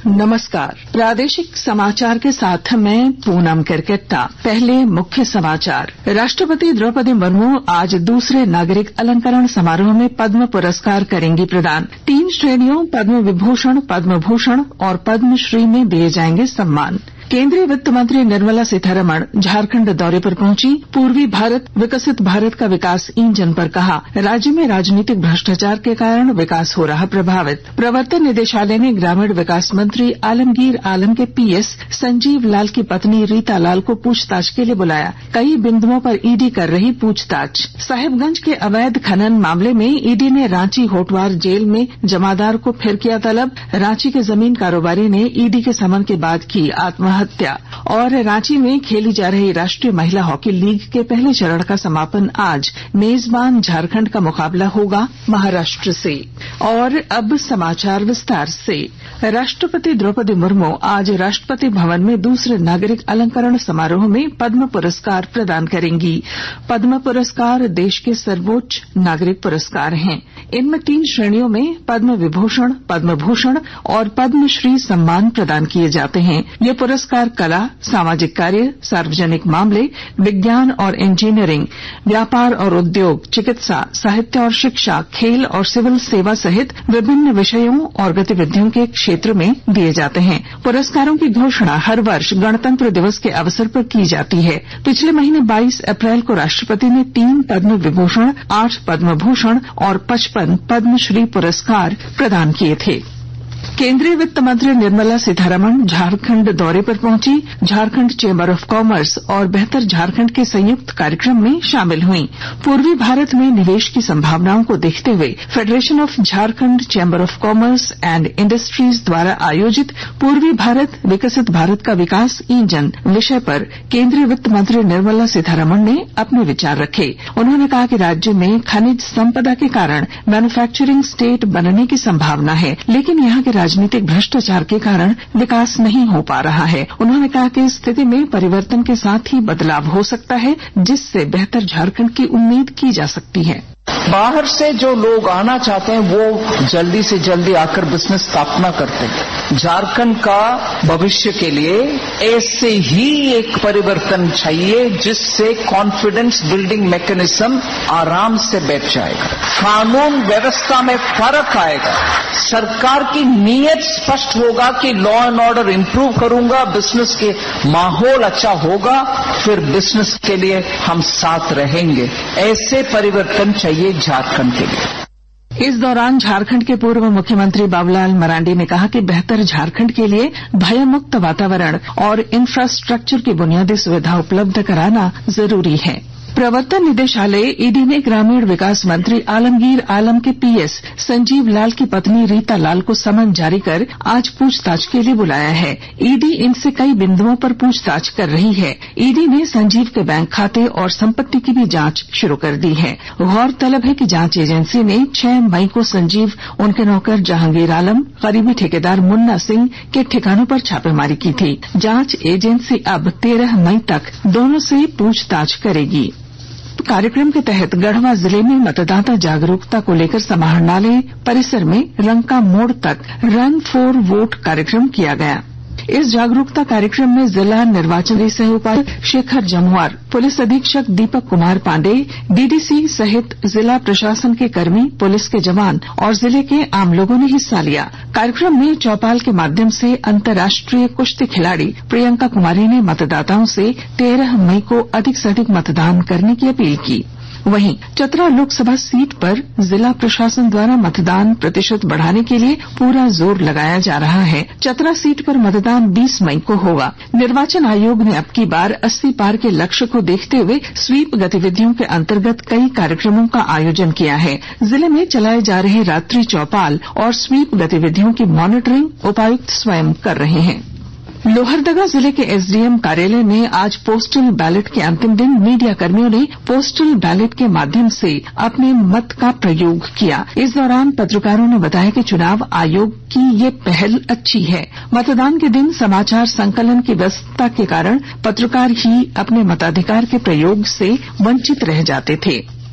नमस्कार। प्रादेशिक समाचार के साथ मैं पूनम करकेट्टा। पहले मुख्य समाचार। राष्ट्रपति द्रौपदी मुर्मू आज दूसरे नागरिक अलंकरण समारोह में पद्म पुरस्कार करेंगी प्रदान। 3 श्रेणियों पद्म विभूषण, पद्म भूषण और पद्मश्री में दिए जाएंगे सम्मान। केंद्रीय वित्त मंत्री निर्मला सीतारमण झारखंड दौरे पर पहुंची। पूर्वी भारत विकसित भारत का विकास इंजन पर कहा, राज्य में राजनीतिक भ्रष्टाचार के कारण विकास हो रहा प्रभावित। प्रवर्तन निदेशालय ने ग्रामीण विकास मंत्री आलमगीर आलम के पीएस संजीव लाल की पत्नी रीता लाल को पूछताछ के लिए बुलाया। कई बिंदुओं पर ईडी कर रही पूछताछ। साहिबगंज के अवैध खनन मामले में ईडी ने रांची होटवार जेल में जमादार को फिर किया तलब। रांची के जमीन कारोबारी ने ईडी के समन के बाद की आत्महत्या। और रांची में खेली जा रही राष्ट्रीय महिला हॉकी लीग के पहले चरण का समापन आज। मेजबान झारखंड का मुकाबला होगा महाराष्ट्र से। और अब समाचार विस्तार से। राष्ट्रपति द्रौपदी मुर्मू आज राष्ट्रपति भवन में दूसरे नागरिक अलंकरण समारोह में पद्म पुरस्कार प्रदान करेंगी। पद्म पुरस्कार देश के सर्वोच्च नागरिक पुरस्कार हैं। इनमें 3 श्रेणियों में पद्म विभूषण, पद्म भूषण और पद्मश्री सम्मान प्रदान किए जाते हैं। ये पुरस्कार कला, सामाजिक कार्य, सार्वजनिक मामले, विज्ञान और इंजीनियरिंग, व्यापार और उद्योग, चिकित्सा, साहित्य और शिक्षा, खेल और सिविल सेवा सहित विभिन्न विषयों और गतिविधियों के क्षेत्र में दिए जाते हैं। पुरस्कारों की घोषणा हर वर्ष गणतंत्र दिवस के अवसर पर की जाती है। पिछले महीने 22 अप्रैल को राष्ट्रपति ने 3 पद्म विभूषण, 8 पद्म भूषण और 55 पद्मश्री पुरस्कार प्रदान किए थे। केंद्रीय वित्त मंत्री निर्मला सीतारमण झारखंड दौरे पर पहुंची। झारखंड चेंबर ऑफ कॉमर्स और बेहतर झारखंड के संयुक्त कार्यक्रम में शामिल हुई। पूर्वी भारत में निवेश की संभावनाओं को देखते हुए federation of Jharkhand chamber of commerce and industries द्वारा आयोजित पूर्वी भारत विकसित भारत का विकास इंजन विषय पर केंद्रीय वित्त मंत्री निर्मला सीतारमण ने अपने विचार रखे। उन्होंने कहा कि राज्य में खनिज संपदा के कारण मैन्युफैक्चरिंग स्टेट बनने की संभावना है, लेकिन यहाँ के राजनीतिक भ्रष्टाचार के कारण विकास नहीं हो पा रहा है। उन्होंने कहा कि इस स्थिति में परिवर्तन के साथ ही बदलाव हो सकता है, जिससे बेहतर झारखंड की उम्मीद की जा सकती है। बाहर से जो लोग आना चाहते हैं वो जल्दी से जल्दी आकर बिजनेस स्थापना करते हैं। झारखंड का भविष्य के लिए ऐसे ही एक परिवर्तन चाहिए जिससे कॉन्फिडेंस बिल्डिंग मैकेनिज्म आराम से बैठ जाएगा, कानून व्यवस्था में फर्क आएगा, सरकार की नीयत स्पष्ट होगा कि लॉ एंड ऑर्डर इंप्रूव करूंगा, बिजनेस के माहौल अच्छा होगा, फिर बिजनेस के लिए हम साथ रहेंगे। ऐसे परिवर्तन चाहिए झारखंड के लिए। इस दौरान झारखंड के पूर्व मुख्यमंत्री बाबूलाल मरांडी ने कहा कि बेहतर झारखंड के लिए भयमुक्त वातावरण और इंफ्रास्ट्रक्चर की बुनियादी सुविधा उपलब्ध कराना जरूरी है। प्रवर्तन निदेशालय ईडी ने ग्रामीण विकास मंत्री आलमगीर आलम के पीएस संजीव लाल की पत्नी रीता लाल को समन जारी कर आज पूछताछ के लिए बुलाया है। ईडी इनसे कई बिंदुओं पर पूछताछ कर रही है। ईडी ने संजीव के बैंक खाते और संपत्ति की भी जांच शुरू कर दी है। गौरतलब है कि जांच एजेंसी ने 6 मई को संजीव, उनके नौकर जहांगीर आलम, करीबी ठेकेदार मुन्ना सिंह के ठिकानों पर छापेमारी की थी। जांच एजेंसी अब 13 मई तक दोनों से पूछताछ करेगी। कार्यक्रम के तहत गढ़वा जिले में मतदाता जागरूकता को लेकर समाहरणालय परिसर में रंका मोड़ तक रन फॉर वोट कार्यक्रम किया गया। इस जागरूकता कार्यक्रम में जिला निर्वाचन सह उपायुक्त शेखर जमुआर, पुलिस अधीक्षक दीपक कुमार पांडे, डीडीसी सहित जिला प्रशासन के कर्मी, पुलिस के जवान और जिले के आम लोगों ने हिस्सा लिया। कार्यक्रम में चौपाल के माध्यम से अंतर्राष्ट्रीय कुश्ती खिलाड़ी प्रियंका कुमारी ने मतदाताओं से 13 मई को अधिक से अधिक मतदान करने की अपील की। वहीं चतरा लोकसभा सीट पर जिला प्रशासन द्वारा मतदान प्रतिशत बढ़ाने के लिए पूरा जोर लगाया जा रहा है। चतरा सीट पर मतदान 20 मई को होगा। निर्वाचन आयोग ने अब की बार 80 पार के लक्ष्य को देखते हुए स्वीप गतिविधियों के अंतर्गत कई कार्यक्रमों का आयोजन किया है। जिले में चलाए जा रहे रात्रि चौपाल और स्वीप गतिविधियों की मॉनिटरिंग उपायुक्त स्वयं कर रहे हैं। लोहरदगा जिले के एसडीएम कार्यालय में आज पोस्टल बैलेट के अंतिम दिन मीडिया कर्मियों ने पोस्टल बैलेट के माध्यम से अपने मत का प्रयोग किया। इस दौरान पत्रकारों ने बताया कि चुनाव आयोग की ये पहल अच्छी है। मतदान के दिन समाचार संकलन की व्यस्तता के कारण पत्रकार ही अपने मताधिकार के प्रयोग से वंचित रह जाते थे।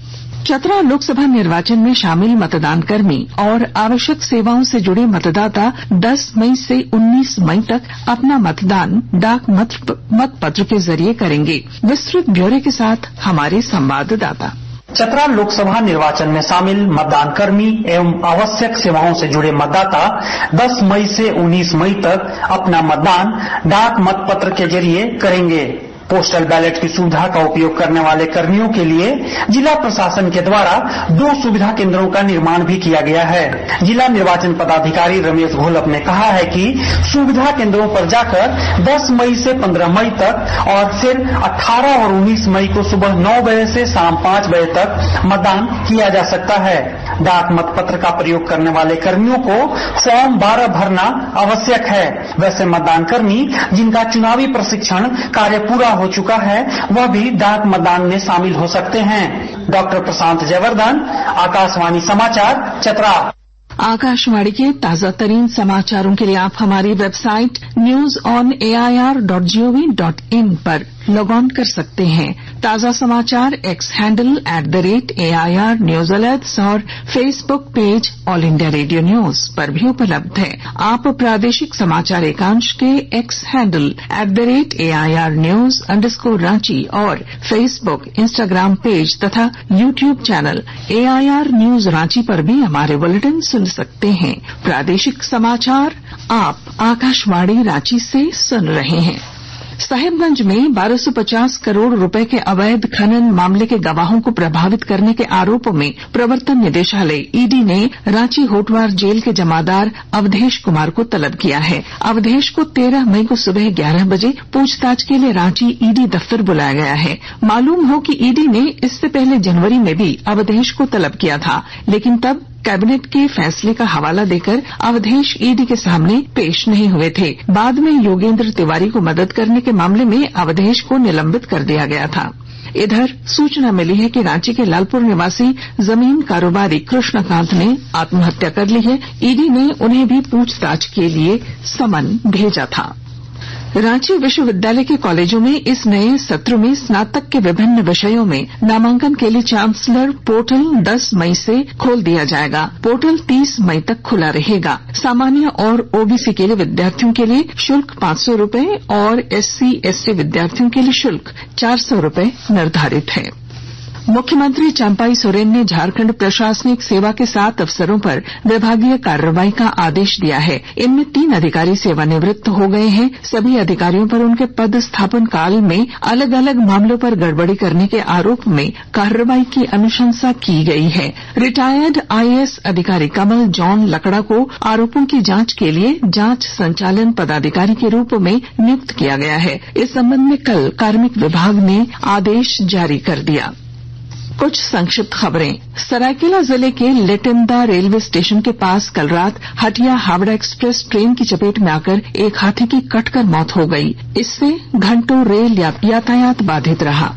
चतरा लोकसभा निर्वाचन में शामिल मतदान कर्मी और आवश्यक सेवाओं से जुड़े मतदाता 10 मई से 19 मई तक अपना मतदान डाक मतपत्र के जरिए करेंगे। विस्तृत ब्यौरे के साथ हमारे संवाददाता। चतरा लोकसभा निर्वाचन में शामिल मतदान कर्मी एवं आवश्यक सेवाओं से जुड़े मतदाता 10 मई से 19 मई तक अपना मतदान डाक मतपत्र के जरिए करेंगे। पोस्टल बैलेट की सुविधा का उपयोग करने वाले कर्मियों के लिए जिला प्रशासन के द्वारा 2 सुविधा केंद्रों का निर्माण भी किया गया है। जिला निर्वाचन पदाधिकारी रमेश घोलप ने कहा है कि सुविधा केंद्रों पर जाकर 10 मई से 15 मई तक और फिर 18 और 19 मई को सुबह 9 बजे से शाम 5 बजे तक मतदान किया जा सकता है। डाक मतपत्र का प्रयोग करने वाले कर्मियों को फॉर्म 12 भरना आवश्यक है। वैसे मतदान कर्मी जिनका चुनावी प्रशिक्षण कार्य पूरा हो चुका है वह भी डाक मतदान में शामिल हो सकते हैं। डॉक्टर प्रशांत जयवर्धन, आकाशवाणी समाचार, चतरा। आकाशवाणी के ताजा तरीन समाचारों के लिए आप हमारी वेबसाइट newsonair.gov.in पर लॉग ऑन कर सकते हैं। ताजा समाचार X handle @AIR News Alerts और Facebook page all India radio news पर भी उपलब्ध है। आप प्रादेशिक समाचार एकांश के एक्स हैंडल @AIR News_Ranchi और फेसबुक, इंस्टाग्राम पेज तथा YouTube channel AIR News Ranchi पर भी हमारे बुलेटिन सुन सकते हैं। प्रादेशिक समाचार आप आकाशवाणी रांची से सुन रहे हैं। साहिबगंज में 1250 करोड़ रुपए के अवैध खनन मामले के गवाहों को प्रभावित करने के आरोप में प्रवर्तन निदेशालय ईडी ने रांची होटवार जेल के जमादार अवधेश कुमार को तलब किया है। अवधेश को 13 मई को सुबह 11 बजे पूछताछ के लिए रांची ईडी दफ्तर बुलाया गया है। मालूम हो कि ईडी ने इससे पहले जनवरी में भी अवधेश को तलब किया था, लेकिन तब कैबिनेट के फैसले का हवाला देकर अवधेश ईडी के सामने पेश नहीं हुए थे। बाद में योगेंद्र तिवारी को मदद करने के मामले में अवधेश को निलंबित कर दिया गया था। इधर सूचना मिली है कि रांची के लालपुर निवासी जमीन कारोबारी कृष्णकांत ने आत्महत्या कर ली है। ईडी ने उन्हें भी पूछताछ के लिए समन भेजा था। रांची विश्वविद्यालय के कॉलेजों में इस नए सत्र में स्नातक के विभिन्न विषयों में नामांकन के लिए चांसलर पोर्टल 10 मई से खोल दिया जाएगा। पोर्टल 30 मई तक खुला रहेगा। सामान्य और ओबीसी के लिए विद्यार्थियों के लिए शुल्क 500 रूपये और SC/ST विद्यार्थियों के लिए शुल्क 400 रूपये निर्धारित है। मुख्यमंत्री चंपाई सोरेन ने झारखंड प्रशासनिक सेवा के 7 अफसरों पर विभागीय कार्रवाई का आदेश दिया है। इनमें 3 अधिकारी सेवानिवृत्त हो गए हैं। सभी अधिकारियों पर उनके पदस्थापन काल में अलग अलग मामलों पर गड़बड़ी करने के आरोप में कार्रवाई की अनुशंसा की गई है। रिटायर्ड IAS अधिकारी कमल जॉन लकड़ा को आरोपों की जांच के लिए जांच संचालन पदाधिकारी के रूप में नियुक्त किया गया है। इस संबंध में कल कार्मिक विभाग ने आदेश जारी कर दिया। कुछ संक्षिप्त खबरें। सरायकेला जिले के लेटेमदा रेलवे स्टेशन के पास कल रात हटिया हावड़ा एक्सप्रेस ट्रेन की चपेट में आकर एक हाथी की कटकर मौत हो गई। इससे घंटों रेल यातायात बाधित रहा।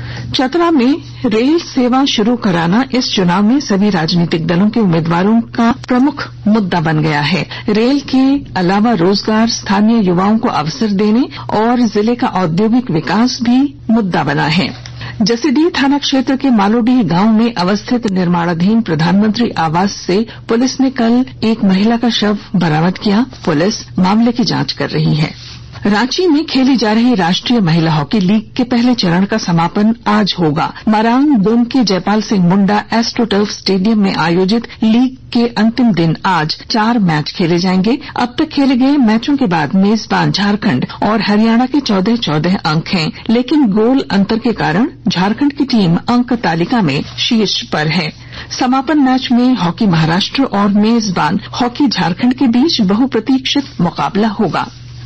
चतरा में रेल सेवा शुरू कराना इस चुनाव में सभी राजनीतिक दलों के उम्मीदवारों का प्रमुख मुद्दा बन गया है। रेल के अलावा रोजगार, स्थानीय युवाओं को अवसर देने और जिले का औद्योगिक विकास भी मुद्दा बना है। जसीडीह थाना क्षेत्र के मालोडीह गांव में अवस्थित निर्माणाधीन प्रधानमंत्री आवास से पुलिस ने कल एक महिला का शव बरामद किया। पुलिस मामले की जांच कर रही है। रांची में खेली जा रही राष्ट्रीय महिला हॉकी लीग के पहले चरण का समापन आज होगा। मरांग गोम के जयपाल सिंह मुंडा एस्ट्रोटर्फ स्टेडियम में आयोजित लीग के अंतिम दिन आज 4 मैच खेले जाएंगे। अब तक खेले गए मैचों के बाद मेजबान झारखंड और हरियाणा के 14-14 अंक हैं, लेकिन गोल अंतर के कारण झारखंड की टीम अंक तालिका में शीर्ष पर है। समापन मैच में हॉकी महाराष्ट्र और मेजबान हॉकी झारखंड के बीच बहुप्रतीक्षित मुकाबला होगा।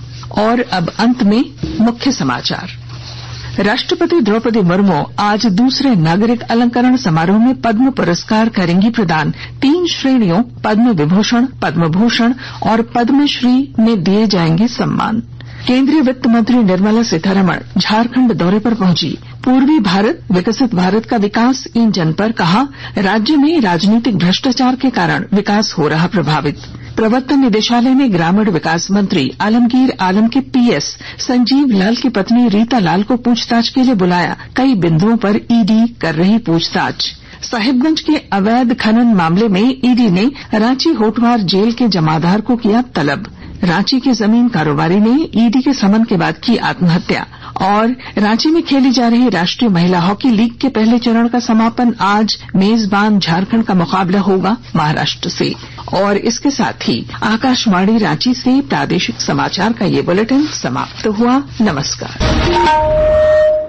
और अब अंत में मुख्य समाचार। राष्ट्रपति द्रौपदी मुर्मू आज दूसरे नागरिक अलंकरण समारोह में पद्म पुरस्कार करेंगी प्रदान। 3 श्रेणियों पद्म विभूषण, पद्म भूषण और पद्मश्री में दिए जाएंगे सम्मान। केंद्रीय वित्त मंत्री निर्मला सीतारमण झारखंड दौरे पर पहुंची। पूर्वी भारत विकसित भारत का विकास इंजन पर कहा, राज्य में राजनीतिक भ्रष्टाचार के कारण विकास हो रहा प्रभावित। प्रवर्तन निदेशालय ने ग्रामीण विकास मंत्री आलमगीर आलम के PS संजीव लाल की पत्नी रीता लाल को पूछताछ के लिए बुलाया। कई बिंदुओं पर ईडी कर रही पूछताछ। साहिबगंज के अवैध खनन मामले में ईडी ने रांची होटवार जेल के जमादार को किया तलब। रांची के जमीन कारोबारी ने ईडी के समन के बाद की आत्महत्या। और रांची में खेली जा रही राष्ट्रीय महिला हॉकी लीग के पहले चरण का समापन आज। मेजबान झारखंड का मुकाबला होगा महाराष्ट्र से। और इसके साथ ही आकाशवाणी रांची से प्रादेशिक समाचार का ये बुलेटिन समाप्त हुआ। नमस्कार।